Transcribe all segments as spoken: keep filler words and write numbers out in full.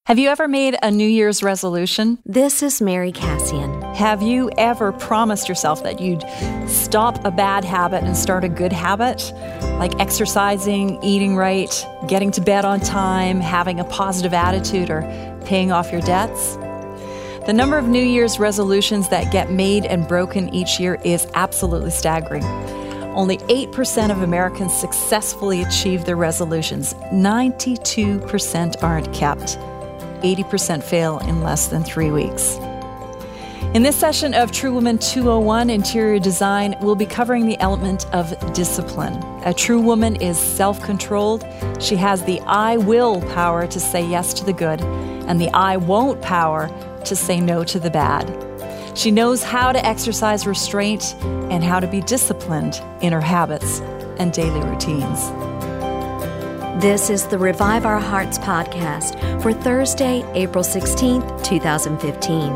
Have you ever made a New Year's resolution? This is Mary Cassian. Have you ever promised yourself that you'd stop a bad habit and start a good habit? Like exercising, eating right, getting to bed on time, having a positive attitude, or paying off your debts? The number of New Year's resolutions that get made and broken each year is absolutely staggering. Only eight percent of Americans successfully achieve their resolutions. ninety-two percent aren't kept. eighty percent fail in less than three weeks. In this session of True Woman two oh one Interior Design, we'll be covering the element of discipline. A true woman is self-controlled. She has the I will power to say yes to the good and the I won't power to say no to the bad. She knows how to exercise restraint and how to be disciplined in her habits and daily routines. This is the Revive Our Hearts podcast for Thursday, April sixteenth, twenty fifteen.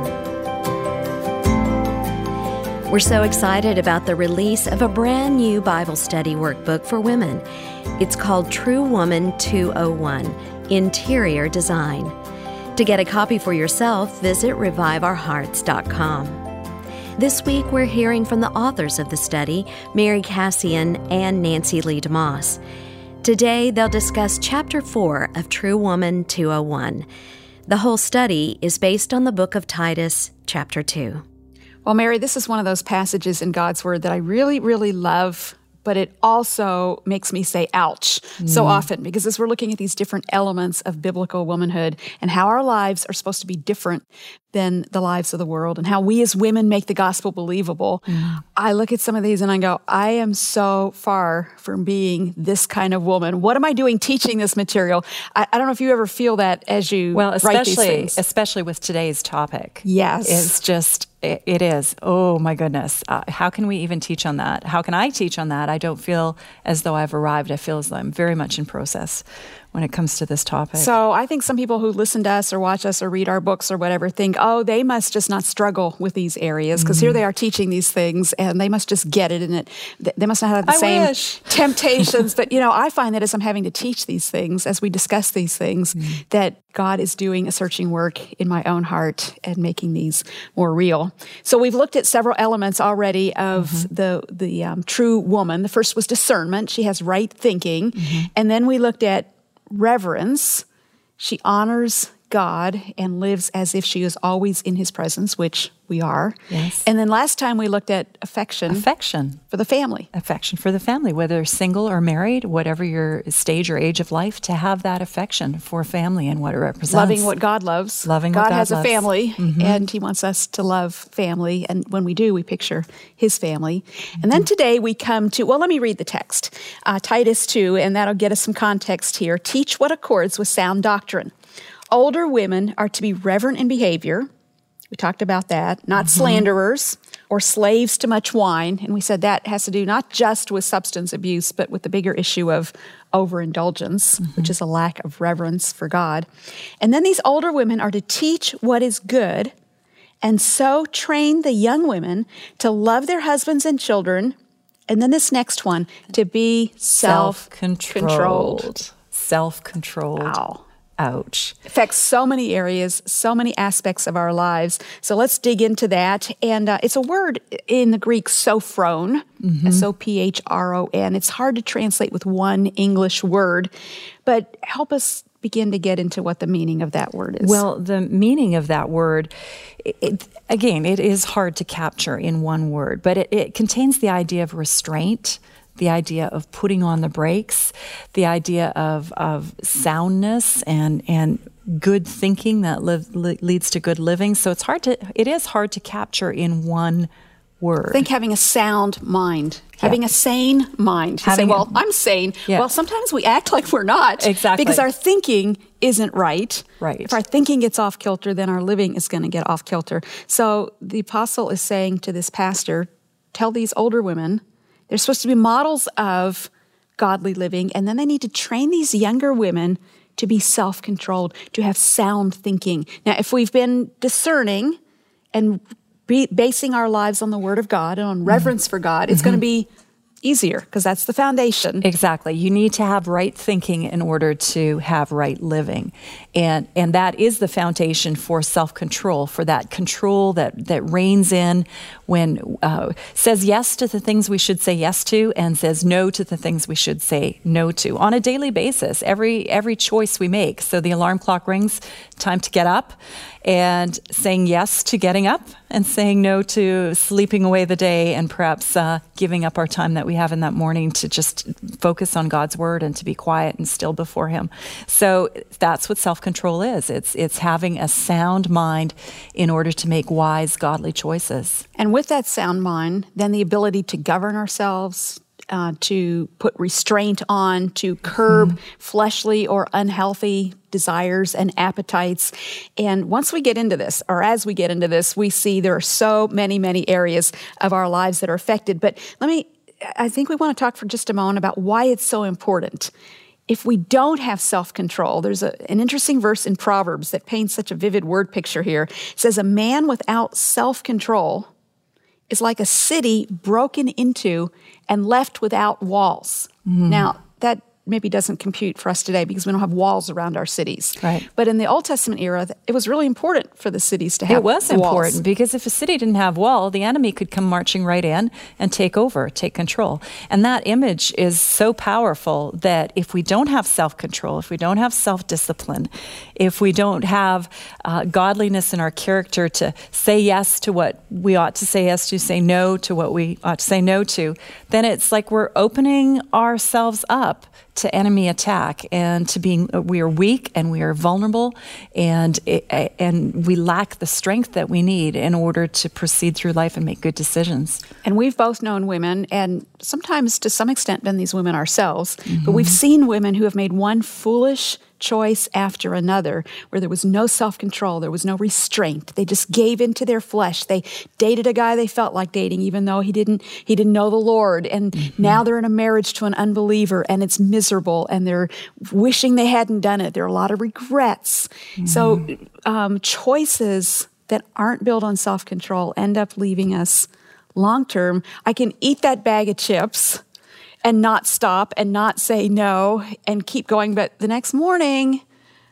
We're so excited about the release of a brand new Bible study workbook for women. It's called True Woman two oh one Interior Design. To get a copy for yourself, visit revive our hearts dot com. This week, we're hearing from the authors of the study, Mary Cassian and Nancy Lee DeMoss. Today, they'll discuss Chapter four of True Woman two oh one. The whole study is based on the book of Titus, Chapter two. Well, Mary, this is one of those passages in God's Word that I really, really love, but it also makes me say ouch mm. so often, because as we're looking at these different elements of biblical womanhood and how our lives are supposed to be different than the lives of the world and how we as women make the gospel believable, mm. I look at some of these and I go, I am so far from being this kind of woman. What am I doing teaching this material? I, I don't know if you ever feel that as you well, write these especially things. especially with today's topic. Yes. It's just, it, it is. Oh my goodness. Uh, how can we even teach on that? How can I teach on that? I don't feel as though I've arrived. I feel as though I'm very much in process when it comes to this topic. So I think some people who listen to us or watch us or read our books or whatever think, oh, they must just not struggle with these areas because mm-hmm. here they are teaching these things and they must just get it in it. They must not have the I same wish. temptations. But, you know, I find that as I'm having to teach these things, as we discuss these things, mm-hmm. that God is doing a searching work in my own heart and making these more real. So we've looked at several elements already of mm-hmm. the, the um, true woman. The first was discernment. She has right thinking. Mm-hmm. And then we looked at reverence. She honors God and lives as if she is always in His presence, which we are. Yes. And then last time we looked at affection. Affection. For the family. Affection for the family, whether single or married, whatever your stage or age of life, to have that affection for family and what it represents. Loving what God loves. Loving God what God has loves. a family, mm-hmm. and He wants us to love family. And when we do, we picture His family. Mm-hmm. And then today we come to, well, let me read the text. Uh, Titus two, and that'll get us some context here. Teach what accords with sound doctrine. Older women are to be reverent in behavior. We talked about that. Not mm-hmm. slanderers or slaves to much wine. And we said that has to do not just with substance abuse, but with the bigger issue of overindulgence, mm-hmm. which is a lack of reverence for God. And then these older women are to teach what is good and so train the young women to love their husbands and children. And then this next one, to be self-controlled. Self-controlled. Self-controlled. Wow. Ouch. Affects so many areas, so many aspects of our lives. So let's dig into that. And uh, it's a word in the Greek, sophron, mm-hmm. S O P H R O N. It's hard to translate with one English word, but help us begin to get into what the meaning of that word is. Well, the meaning of that word, it, it, again, it is hard to capture in one word, but it, it contains the idea of restraint, the idea of putting on the brakes, the idea of of soundness and and good thinking that live, li- leads to good living. So it's hard to it is hard to capture in one word. I think having a sound mind, yeah. having a sane mind. You having say, well, a, I'm sane. Yeah. Well, sometimes we act like we're not. Exactly. Because our thinking isn't right. Right. If our thinking gets off kilter, then our living is going to get off kilter. So the apostle is saying to this pastor, tell these older women, they're supposed to be models of godly living, and then they need to train these younger women to be self-controlled, to have sound thinking. Now, if we've been discerning and be basing our lives on the Word of God and on reverence mm-hmm. for God, it's mm-hmm. going to be easier because that's the foundation. Exactly. You need to have right thinking in order to have right living. And and that is the foundation for self-control, for that control that, that reigns in when uh, says yes to the things we should say yes to and says no to the things we should say no to on a daily basis, every every choice we make. So the alarm clock rings, time to get up, and saying yes to getting up and saying no to sleeping away the day and perhaps uh, giving up our time that we have in that morning to just focus on God's word and to be quiet and still before him. So that's what self-control is. It's it's having a sound mind in order to make wise, godly choices. And with that sound mind, then the ability to govern ourselves, uh, to put restraint on, to curb mm. fleshly or unhealthy desires and appetites. And once we get into this, or as we get into this, we see there are so many, many areas of our lives that are affected. But let me, I think we want to talk for just a moment about why it's so important. If we don't have self-control, there's a, an interesting verse in Proverbs that paints such a vivid word picture here. It says, a man without self-control is like a city broken into and left without walls. Mm. Now, that maybe doesn't compute for us today because we don't have walls around our cities. Right. But in the Old Testament era, it was really important for the cities to have It was walls. important because if a city didn't have wall, the enemy could come marching right in and take over, take control. And that image is so powerful that if we don't have self-control, if we don't have self-discipline, if we don't have uh, godliness in our character to say yes to what we ought to say yes to, say no to what we ought to say no to, then it's like we're opening ourselves up to enemy attack and to being, we are weak and we are vulnerable and and we lack the strength that we need in order to proceed through life and make good decisions. And we've both known women, and sometimes to some extent been these women ourselves, mm-hmm. but we've seen women who have made one foolish choice after another, where there was no self-control, there was no restraint. They just gave into their flesh. They dated a guy they felt like dating, even though he didn't he didn't know the Lord. And mm-hmm. now they're in a marriage to an unbeliever, and it's miserable, and they're wishing they hadn't done it. There are a lot of regrets. Mm-hmm. So um, choices that aren't built on self-control end up leaving us long-term. I can eat that bag of chips and not stop and not say no and keep going. But the next morning,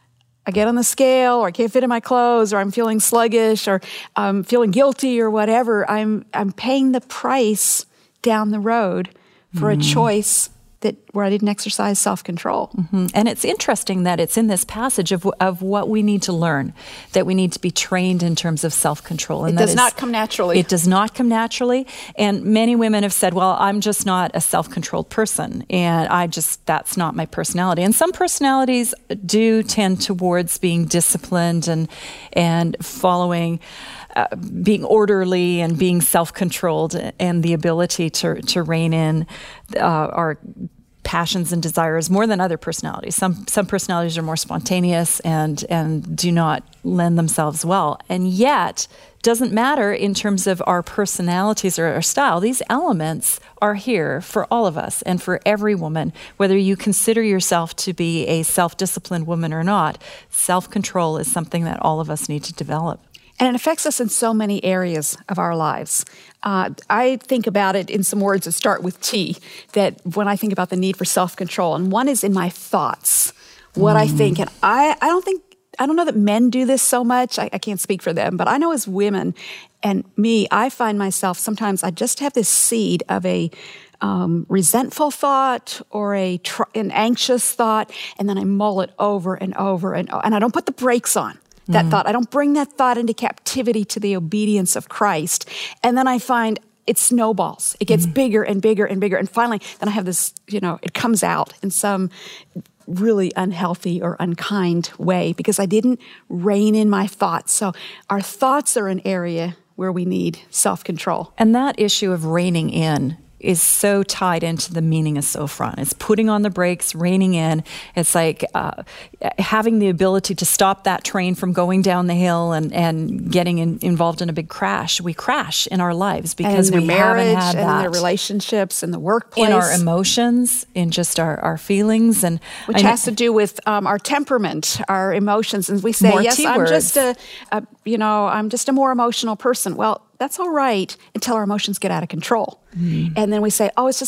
I get on the scale, or I can't fit in my clothes, or I'm feeling sluggish, or I'm feeling guilty, or whatever. I'm I'm paying the price down the road for mm. a choice that where I didn't exercise self-control. Mm-hmm. And it's interesting that it's in this passage of of what we need to learn, that we need to be trained in terms of self-control. And it does not come naturally. It does not come naturally. And many women have said, well, I'm just not a self-controlled person, and I just, that's not my personality. And some personalities do tend towards being disciplined and and following Uh, being orderly and being self-controlled, and the ability to to rein in uh, our passions and desires more than other personalities. Some some personalities are more spontaneous and and do not lend themselves well. And yet, doesn't matter in terms of our personalities or our style. These elements are here for all of us and for every woman, whether you consider yourself to be a self-disciplined woman or not. Self-control is something that all of us need to develop. And it affects us in so many areas of our lives. Uh, I think about it in some words that start with T, that when I think about the need for self-control, and one is in my thoughts, what mm. I think. And I, I don't think, I don't know that men do this so much. I, I can't speak for them, but I know as women and me, I find myself sometimes I just have this seed of a Um, resentful thought or a tr- an anxious thought, and then I mull it over and over and over, and I don't put the brakes on that mm. thought. I don't bring that thought into captivity to the obedience of Christ. And then I find it snowballs. It gets mm. bigger and bigger and bigger. And finally, then I have this, you know, it comes out in some really unhealthy or unkind way because I didn't rein in my thoughts. So our thoughts are an area where we need self-control. And that issue of reining in is so tied into the meaning of Sophron. It's putting on the brakes, reining in. It's like uh, having the ability to stop that train from going down the hill and, and getting in, involved in a big crash. We crash in our lives because we marriage, haven't had that. And in their relationships, in the workplace. In our emotions, in just our, our feelings. and Which I has know, to do with um, our temperament, our emotions. And we say, yes, T-words. I'm just a, a, you know, I'm just a more emotional person. Well, that's all right until our emotions get out of control. Mm. And then we say, oh, it's just that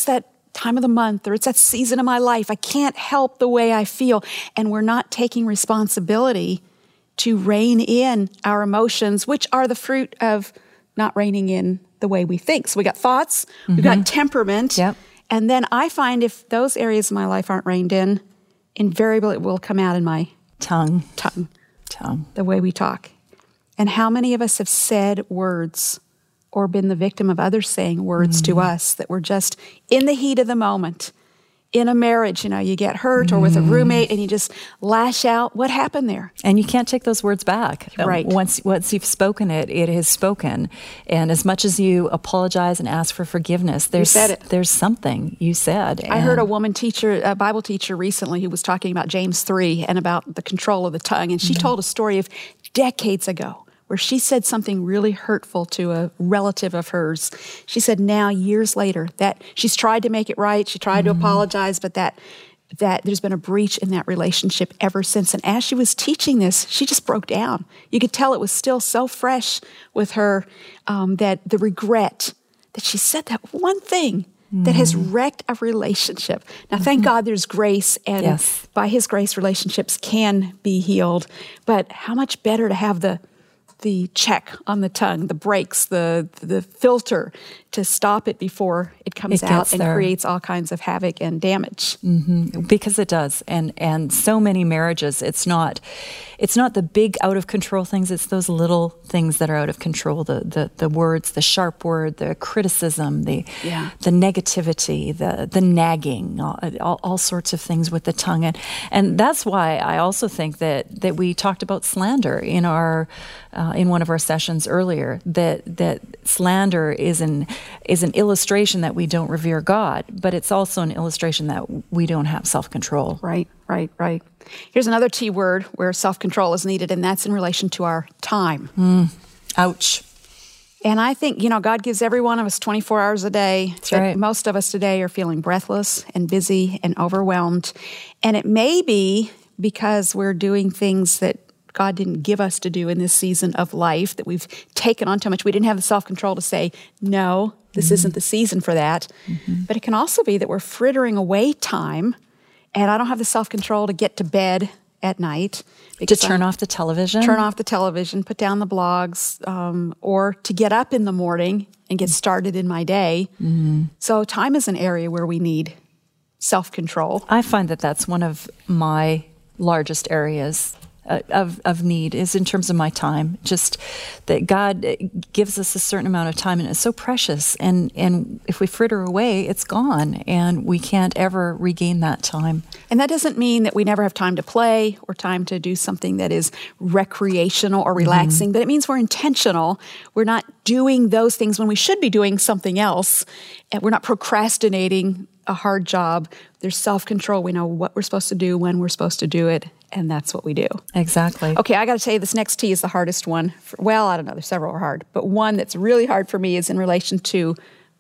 time of the month, or it's that season of my life. I can't help the way I feel. And we're not taking responsibility to rein in our emotions, which are the fruit of not reining in the way we think. So we got thoughts, mm-hmm. we've got temperament. Yep. And then I find if those areas of my life aren't reined in, invariably it will come out in my tongue. Tongue. Tongue. The way we talk. And how many of us have said words or been the victim of others saying words mm-hmm. to us that were just in the heat of the moment? In a marriage, you know, you get hurt, or with a roommate, and you just lash out. What happened there? And you can't take those words back. Right. Once once you've spoken it, it is spoken. And as much as you apologize and ask for forgiveness, there's you said it. there's something you said. I heard a woman teacher, a Bible teacher recently, who was talking about James three and about the control of the tongue. And she mm-hmm. told a story of decades ago where she said something really hurtful to a relative of hers. She said now, years later, that she's tried to make it right, she tried mm-hmm. to apologize, but that that there's been a breach in that relationship ever since. And as she was teaching this, she just broke down. You could tell it was still so fresh with her, um, that the regret that she said that one thing mm-hmm. that has wrecked a relationship. Now, mm-hmm. thank God there's grace, and yes. by His grace, relationships can be healed. But how much better to have the the check on the tongue, the brakes, the the filter to stop it before it comes it out and there. creates all kinds of havoc and damage. Mm-hmm. Because it does, and and so many marriages, it's not it's not the big out of control things. It's those little things that are out of control. The the the words, the sharp word, the criticism, the yeah. the negativity, the the nagging, all, all, all sorts of things with the tongue, and and that's why I also think that that we talked about slander in our. Uh, in one of our sessions earlier, that that slander is an is an illustration that we don't revere God, but it's also an illustration that we don't have self-control. Right, right, right. Here's another T word where self-control is needed, and that's in relation to our time. Mm. Ouch. And I think, you know, God gives every one of us twenty-four hours a day. That's right. Most of us today are feeling breathless and busy and overwhelmed. And it may be because we're doing things that God didn't give us to do in this season of life, that we've taken on too much. We didn't have the self-control to say, no, this mm-hmm. isn't the season for that. Mm-hmm. But it can also be that we're frittering away time, and I don't have the self-control to get to bed at night. To turn I, off the television? Turn off the television, put down the blogs, um, or to get up in the morning and get started in my day. Mm-hmm. So time is an area where we need self-control. I find that that's one of my largest areas Of, of need is in terms of my time. Just that God gives us a certain amount of time, and it's so precious. And, and if we fritter away, it's gone, and we can't ever regain that time. And that doesn't mean that we never have time to play or time to do something that is recreational or relaxing, mm-hmm. but it means we're intentional. We're not doing those things when we should be doing something else, and we're not procrastinating a hard job. There's self-control. We know what we're supposed to do, when we're supposed to do it, and that's what we do. Exactly. Okay, I got to tell you, this next T is the hardest one. For, well, I don't know, there's several are hard, but one that's really hard for me is in relation to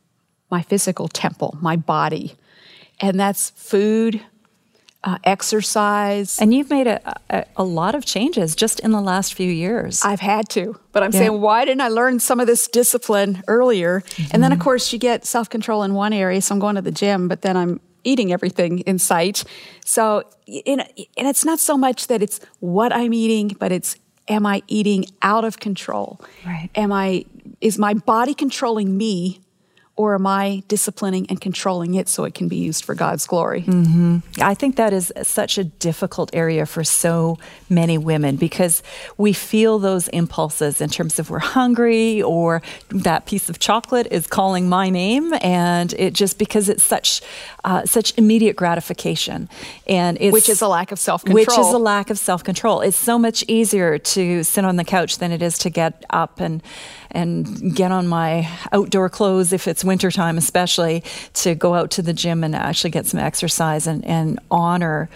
my physical temple, my body, and that's food, uh, exercise. And you've made a, a, a lot of changes just in the last few years. I've had to, but I'm yeah. saying, why didn't I learn some of this discipline earlier? Mm-hmm. And then, of course, you get self-control in one area, so I'm going to the gym, but then I'm eating everything in sight. So, in, and it's not so much that it's what I'm eating, but it's, am I eating out of control? Right. Am I, is my body controlling me, or am I disciplining and controlling it so it can be used for God's glory? Mm-hmm. I think that is such a difficult area for so many women, because we feel those impulses in terms of we're hungry, or that piece of chocolate is calling my name, and it just because it's such uh, such immediate gratification, and it's, which is a lack of self-control. Which is a lack of self-control. It's so much easier to sit on the couch than it is to get up and and get on my outdoor clothes, if it's wintertime especially, to go out to the gym and actually get some exercise and, and honor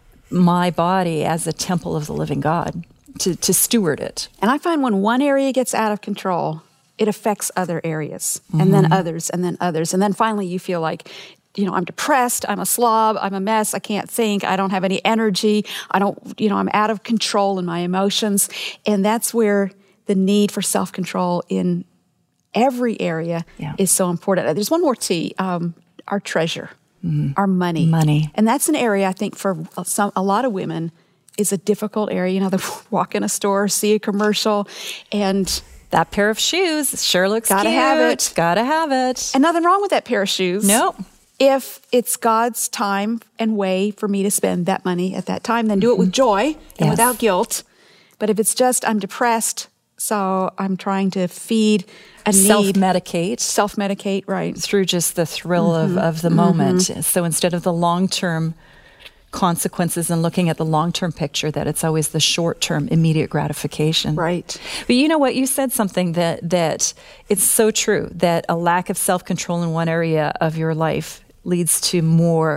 my body as a temple of the living God, to, to steward it. And I find when one area gets out of control, it affects other areas, mm-hmm. and then others, and then others. And then finally you feel like, you know, I'm depressed, I'm a slob, I'm a mess, I can't think, I don't have any energy, I don't, you know, I'm out of control in my emotions. And that's where the need for self-control in every area yeah. is so important. There's one more T, um, our treasure. mm-hmm. our money. Money. And that's an area I think for some, a lot of women is a difficult area. You know, they walk in a store, see a commercial, and that pair of shoes sure looks gotta cute. have it. Gotta have it. And nothing wrong with that pair of shoes. Nope. If it's God's time and way for me to spend that money at that time, then do it with joy and Yes. without guilt. But if it's just, I'm depressed, so I'm trying to feed a need. Self-medicate. Self-medicate, right. Through just the thrill mm-hmm. of, of the mm-hmm. moment. So instead of the long-term consequences and looking at the long-term picture, that it's always the short-term immediate gratification. Right. But you know what? You said something that that it's so true, that a lack of self-control in one area of your life leads to more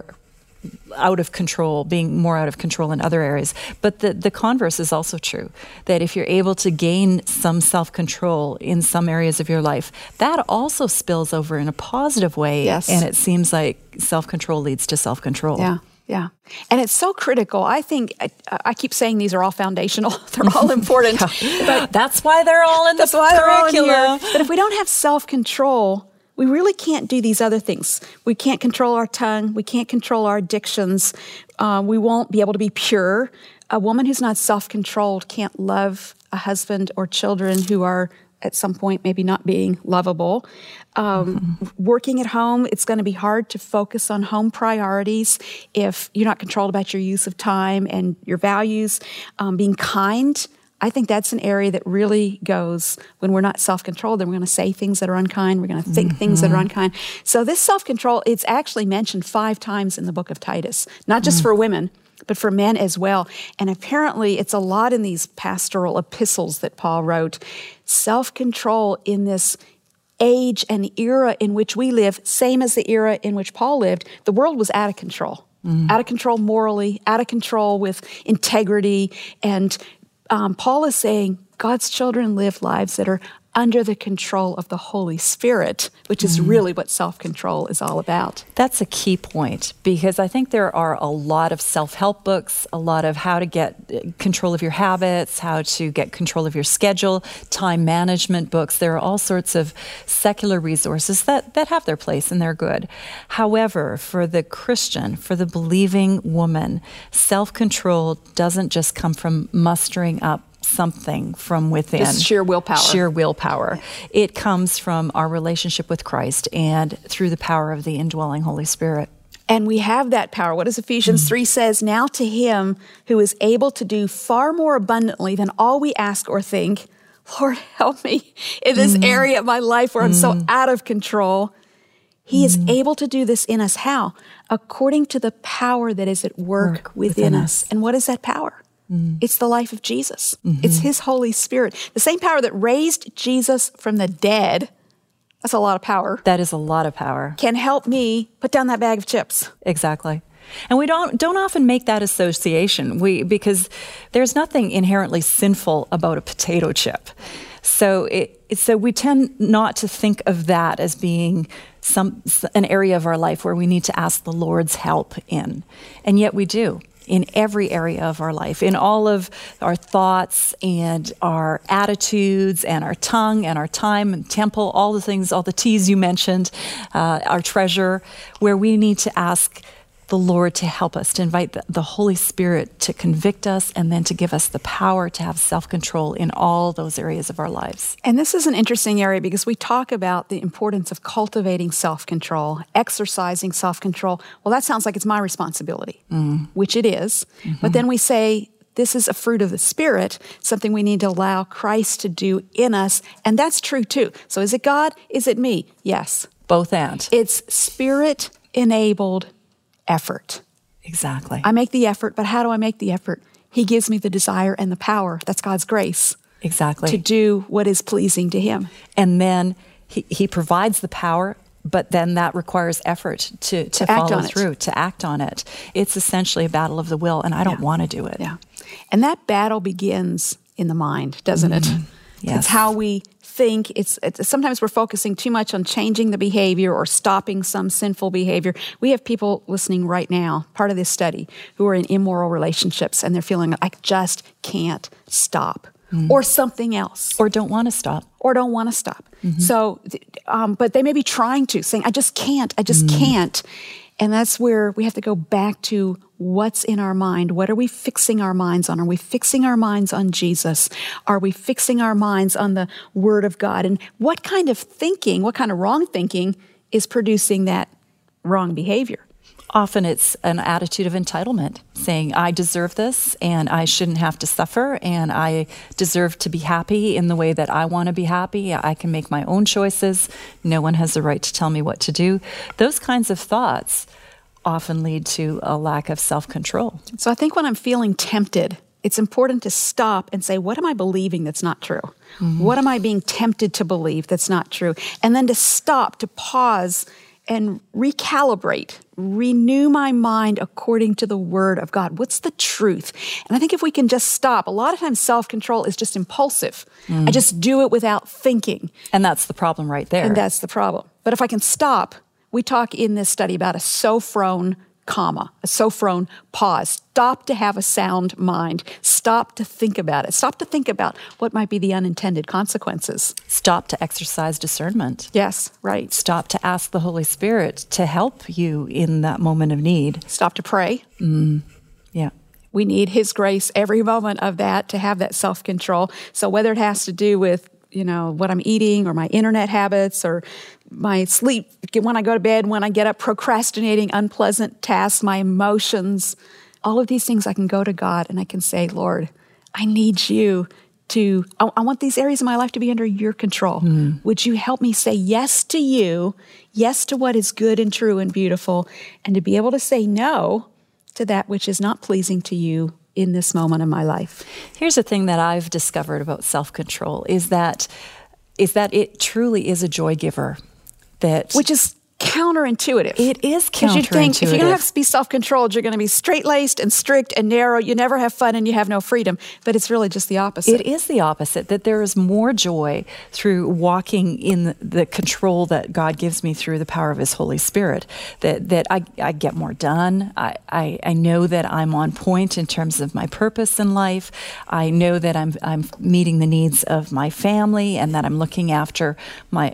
out of control, being more out of control in other areas. But the, the converse is also true, that if you're able to gain some self-control in some areas of your life, that also spills over in a positive way. Yes. And it seems like self-control leads to self-control. Yeah. Yeah. And it's so critical. I think, I, I keep saying these are all foundational. They're all important. Yeah. But that's why they're all in the that's why they're all in curriculum. here. But if we don't have self-control, we really can't do these other things. We can't control our tongue. We can't control our addictions. Uh, we won't be able to be pure. A woman who's not self-controlled can't love a husband or children who are at some point maybe not being lovable. Um, mm-hmm. Working at home, it's going to be hard to focus on home priorities if you're not controlled about your use of time and your values. Um, being kind, I think that's an area that really goes when we're not self-controlled. Then we're going to say things that are unkind. We're going to think mm-hmm. things that are unkind. So this self-control, it's actually mentioned five times in the book of Titus, not just mm-hmm. for women, but for men as well. And apparently it's a lot in these pastoral epistles that Paul wrote. Self-control in this age and era in which we live, same as the era in which Paul lived, the world was out of control. Mm-hmm. Out of control morally, out of control with integrity. And um, Paul is saying God's children live lives that are under the control of the Holy Spirit, which is mm. really what self-control is all about. That's a key point, because I think there are a lot of self-help books, a lot of how to get control of your habits, how to get control of your schedule, time management books. There are all sorts of secular resources that, that have their place and they're good. However, for the Christian, for the believing woman, self-control doesn't just come from mustering up something from within. Just sheer willpower. Sheer willpower. It comes from our relationship with Christ and through the power of the indwelling Holy Spirit. And we have that power. What does Ephesians mm. three says? Now to him who is able to do far more abundantly than all we ask or think. Lord, help me in this mm. area of my life where mm. I'm so out of control. He mm. is able to do this in us. How? According to the power that is at work, work within, within us. us. And what is that power? Mm. It's the life of Jesus. Mm-hmm. It's his Holy Spirit. The same power that raised Jesus from the dead, that's a lot of power. That is a lot of power. Can help me put down that bag of chips. Exactly. And we don't don't often make that association. We because there's nothing inherently sinful about a potato chip. So it, so we tend not to think of that as being some an area of our life where we need to ask the Lord's help in. And yet we do. In every area of our life, in all of our thoughts and our attitudes and our tongue and our time and temple, all the things, all the T's you mentioned, uh, our treasure, where we need to ask the Lord to help us, to invite the, the Holy Spirit to convict us and then to give us the power to have self-control in all those areas of our lives. And this is an interesting area because we talk about the importance of cultivating self-control, exercising self-control. Well, that sounds like it's my responsibility, mm. which it is. Mm-hmm. But then we say, this is a fruit of the Spirit, something we need to allow Christ to do in us. And that's true too. So is it God? Is it me? Yes. Both and. It's Spirit-enabled effort. Exactly. I make the effort, but how do I make the effort? He gives me the desire and the power. That's God's grace. Exactly. To do what is pleasing to him. And then he, he provides the power, but then that requires effort to, to, to follow act through, it. to act on it. It's essentially a battle of the will, and I don't yeah. want to do it. Yeah. And that battle begins in the mind, doesn't mm-hmm. it? Yes. It's how we think. It's, it's sometimes we're focusing too much on changing the behavior or stopping some sinful behavior. We have people listening right now, part of this study, who are in immoral relationships and they're feeling I just can't stop. Mm. Or something else. Or don't want to stop. Or don't want to stop. Mm-hmm. So, um, but they may be trying to, saying, I just can't, I just mm. can't. And that's where we have to go back to what's in our mind. What are we fixing our minds on? Are we fixing our minds on Jesus? Are we fixing our minds on the Word of God? And what kind of thinking, what kind of wrong thinking is producing that wrong behavior? Often it's an attitude of entitlement, saying, I deserve this and I shouldn't have to suffer and I deserve to be happy in the way that I want to be happy. I can make my own choices. No one has the right to tell me what to do. Those kinds of thoughts often lead to a lack of self-control. So I think when I'm feeling tempted, it's important to stop and say, what am I believing that's not true? Mm-hmm. What am I being tempted to believe that's not true? And then to stop, to pause and recalibrate, renew my mind according to the Word of God. What's the truth? And I think if we can just stop, a lot of times self-control is just impulsive. Mm. I just do it without thinking. And that's the problem right there. And that's the problem. But if I can stop, we talk in this study about a sophron comma, a sophron pause. Stop to have a sound mind. Stop to think about it. Stop to think about what might be the unintended consequences. Stop to exercise discernment. Yes, right. Stop to ask the Holy Spirit to help you in that moment of need. Stop to pray. Mm, yeah. We need His grace every moment of that to have that self-control. So whether it has to do with, you know, what I'm eating or my internet habits or my sleep, when I go to bed, when I get up, procrastinating unpleasant tasks, my emotions, all of these things, I can go to God and I can say, Lord, I need you to, I, I want these areas of my life to be under your control. Mm. Would you help me say yes to you, yes to what is good and true and beautiful, and to be able to say no to that which is not pleasing to you in this moment of my life. Here's the thing that I've discovered about self-control is that is that it truly is a joy giver. That Which is counterintuitive. It is counterintuitive. Because you think if you're going to have to be self-controlled, you're going to be straight-laced and strict and narrow. You never have fun and you have no freedom. But it's really just the opposite. It is the opposite, that there is more joy through walking in the control that God gives me through the power of His Holy Spirit, that that I, I get more done. I, I, I know that I'm on point in terms of my purpose in life. I know that I'm I'm meeting the needs of my family and that I'm looking after my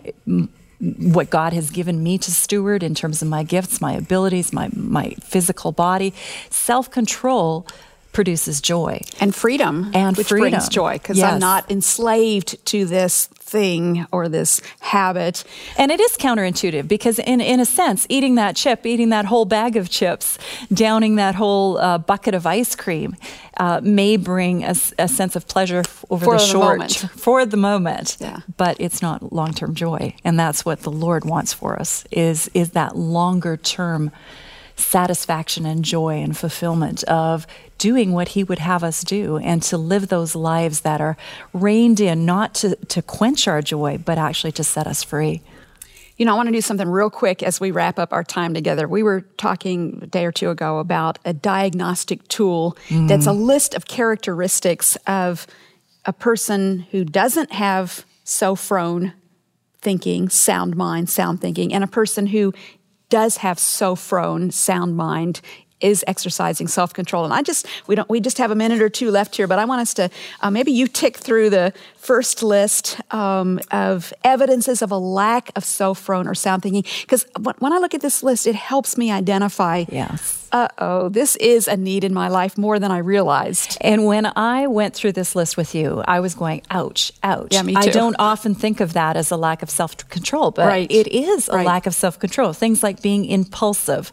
what God has given me to steward in terms of my gifts, my abilities, my my physical body. Self-control produces joy. And freedom, and which freedom. brings joy, because Yes. I'm not enslaved to this thing or this habit. And it is counterintuitive because in, in a sense, eating that chip, eating that whole bag of chips, downing that whole uh, bucket of ice cream uh, may bring a, a sense of pleasure f- over For the the short, moment. for the moment, Yeah. but it's not long-term joy. And that's what the Lord wants for us, is, is that longer-term satisfaction and joy and fulfillment of doing what He would have us do, and to live those lives that are reined in, not to, to quench our joy, but actually to set us free. You know, I want to do something real quick as we wrap up our time together. We were talking a day or two ago about a diagnostic tool mm. that's a list of characteristics of a person who doesn't have sophron thinking, sound mind, sound thinking, and a person who does have sophron, sound mind, is exercising self-control. And I just, we don't, we just have a minute or two left here, but I want us to, uh, maybe you tick through the first list um, of evidences of a lack of sophron or sound thinking. Because when I look at this list, it helps me identify, yes. uh-oh, this is a need in my life more than I realized. And when I went through this list with you, I was going, ouch, ouch. Yeah, me too. I don't often think of that as a lack of self-control, but Right. it is a Right. lack of self-control. Things like being impulsive,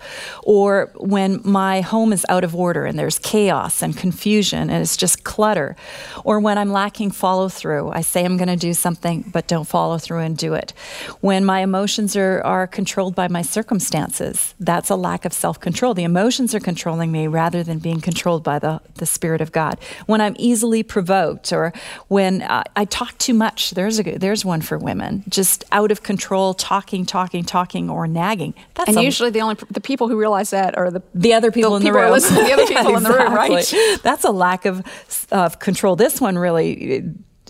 or when my home is out of order and there's chaos and confusion and it's just clutter, or when I'm lacking follow-through. I say I'm going to do something, but don't follow through and do it. When my emotions are, are controlled by my circumstances, that's a lack of self-control. The emotions are controlling me rather than being controlled by the, the Spirit of God. When I'm easily provoked, or when uh, I talk too much, there's a there's one for women, just out of control, talking, talking, talking, or nagging. That's And a, usually the only, the people who realize that are the the other people The in the people are room. listening to the other people in the room, right? Exactly. That's a lack of of control. This one really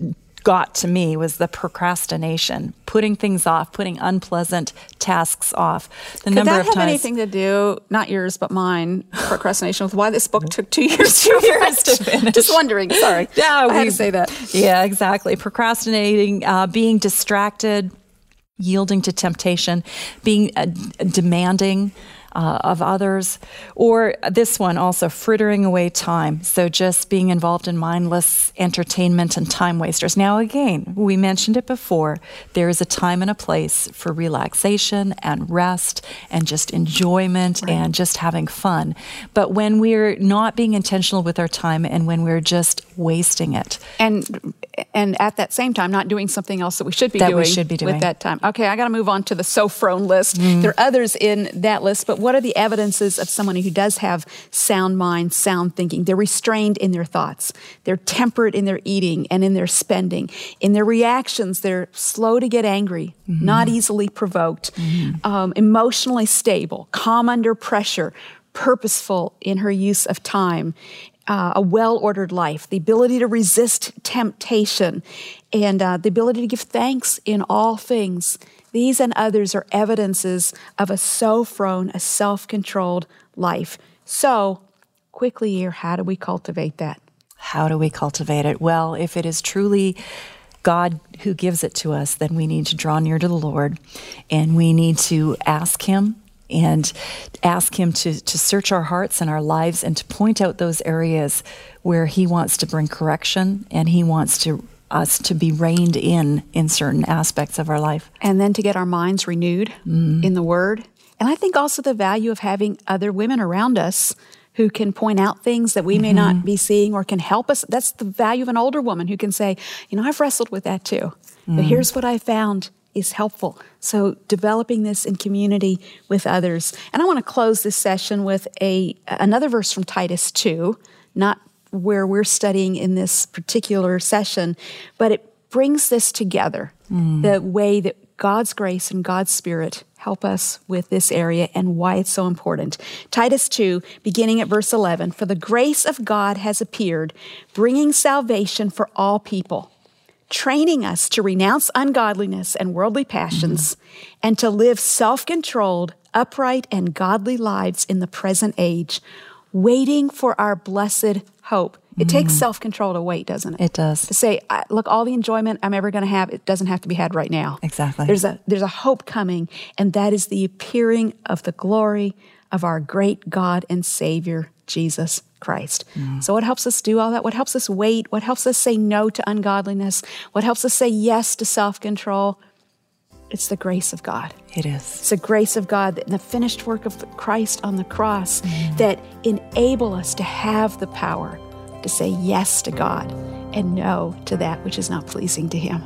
got to me was the procrastination, putting things off, putting unpleasant tasks off. The Could number that of have times, anything to do, not yours, but mine, procrastination, with why this book took two years Two to years to finish? finish. Just wondering, sorry. Yeah, I had we- to say that. Yeah, exactly. Procrastinating, uh, being distracted, yielding to temptation, being uh, demanding, uh, of others. Or this one also, frittering away time. So just being involved in mindless entertainment and time wasters. Now again, we mentioned it before, there is a time and a place for relaxation and rest and just enjoyment right. and just having fun. But when we're not being intentional with our time and when we're just wasting it. And and at that same time, not doing something else that we should be, that doing, we should be doing with that time. Okay, I got to move on to the Sophron list. Mm. There are others in that list, but what are the evidences of someone who does have sound mind, sound thinking? They're restrained in their thoughts. They're temperate in their eating and in their spending. In their reactions, they're slow to get angry, mm-hmm. not easily provoked, mm-hmm. um, emotionally stable, calm under pressure, purposeful in her use of time, uh, a well-ordered life, the ability to resist temptation, and uh, the ability to give thanks in all things. These and others are evidences of a sophron, a self-controlled life. So, quickly here, how do we cultivate that? How do we cultivate it? Well, if it is truly God who gives it to us, then we need to draw near to the Lord, and we need to ask Him and ask Him to, to search our hearts and our lives and to point out those areas where He wants to bring correction and He wants to us to be reined in in certain aspects of our life. And then to get our minds renewed mm. in the Word. And I think also the value of having other women around us who can point out things that we mm-hmm. may not be seeing or can help us. That's the value of an older woman who can say, you know, I've wrestled with that too, mm. but here's what I found is helpful. So developing this in community with others. And I want to close this session with a another verse from Titus two, not where we're studying in this particular session, but it brings this together, mm. the way that God's grace and God's Spirit help us with this area and why it's so important. Titus two, beginning at verse eleven, "For the grace of God has appeared, bringing salvation for all people, training us to renounce ungodliness and worldly passions, mm-hmm. and to live self-controlled, upright, and godly lives in the present age, waiting for our blessed hope." It mm-hmm. takes self-control to wait, doesn't it? It does. To say, look, all the enjoyment I'm ever going to have, it doesn't have to be had right now. Exactly. There's a there's a hope coming, and that is the appearing of the glory of our great God and Savior, Jesus Christ. Mm. So what helps us do all that? What helps us wait? What helps us say no to ungodliness? What helps us say yes to self-control? It's the grace of God. It is. It's the grace of God, and the finished work of Christ on the cross mm. that enable us to have the power to say yes to God and no to that which is not pleasing to Him.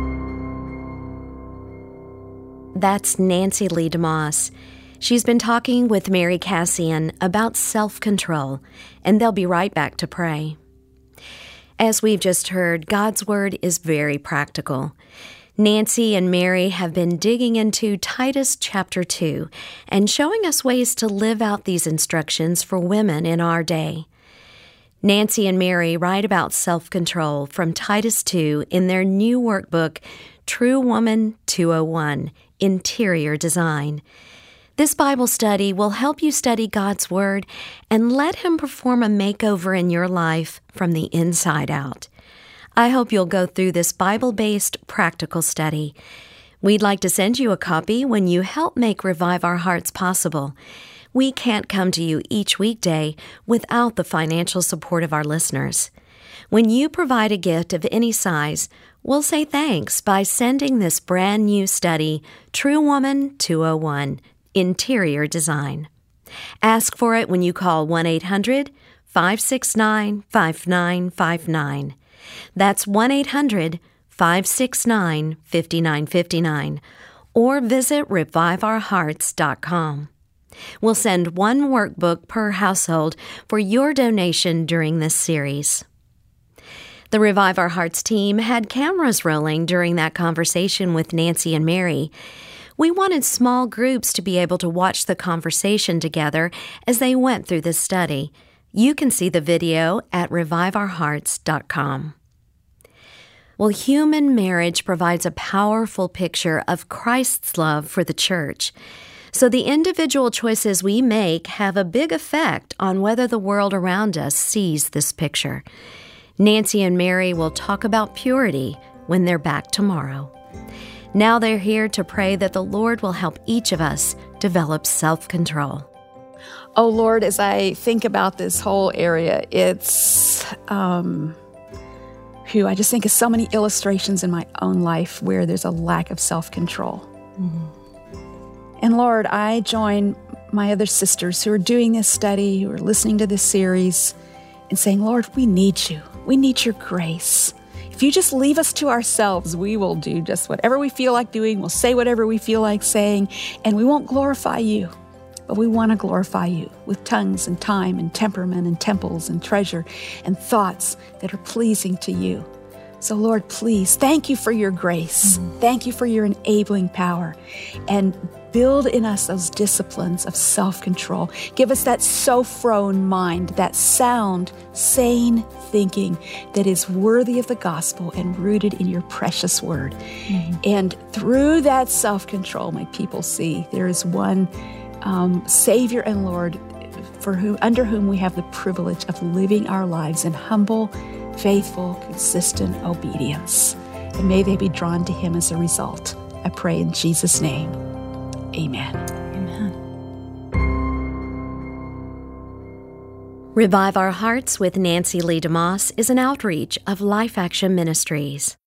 That's Nancy Lee DeMoss. She's been talking with Mary Cassian about self-control, and they'll be right back to pray. As we've just heard, God's Word is very practical. Nancy and Mary have been digging into Titus chapter two and showing us ways to live out these instructions for women in our day. Nancy and Mary write about self-control from Titus two in their new workbook, True Woman two oh one, Interior Design. This Bible study will help you study God's Word and let Him perform a makeover in your life from the inside out. I hope you'll go through this Bible-based practical study. We'd like to send you a copy when you help make Revive Our Hearts possible. We can't come to you each weekday without the financial support of our listeners. When you provide a gift of any size, we'll say thanks by sending this brand new study, True Woman two oh one, Interior Design. Ask for it when you call one eight hundred, five six nine, five nine five nine. That's one eight hundred, five six nine, five nine five nine. Or visit revive our hearts dot com. We'll send one workbook per household for your donation during this series. The Revive Our Hearts team had cameras rolling during that conversation with Nancy and Mary. We wanted small groups to be able to watch the conversation together as they went through this study. You can see the video at revive our hearts dot com. Well, human marriage provides a powerful picture of Christ's love for the church. So the individual choices we make have a big effect on whether the world around us sees this picture. Nancy and Mary will talk about purity when they're back tomorrow. Now they're here to pray that the Lord will help each of us develop self-control. Oh, Lord, as I think about this whole area, it's, um, whew, I just think of so many illustrations in my own life where there's a lack of self-control. Mm-hmm. And Lord, I join my other sisters who are doing this study, who are listening to this series, and saying, Lord, we need you. We need your grace. If you just leave us to ourselves, we will do just whatever we feel like doing. We'll say whatever we feel like saying, and we won't glorify you. But we want to glorify you with tongues and time and temperament and temples and treasure and thoughts that are pleasing to you. So Lord, please, thank you for your grace. Mm-hmm. Thank you for your enabling power. And build in us those disciplines of self-control. Give us that sophron mind, that sound, sane thinking that is worthy of the gospel and rooted in your precious word. Mm-hmm. And through that self-control, my people see there is one Um, Savior and Lord, for whom, under whom we have the privilege of living our lives in humble, faithful, consistent obedience. And may they be drawn to him as a result. I pray in Jesus' name. Amen. Amen. Revive Our Hearts with Nancy Lee DeMoss is an outreach of Life Action Ministries.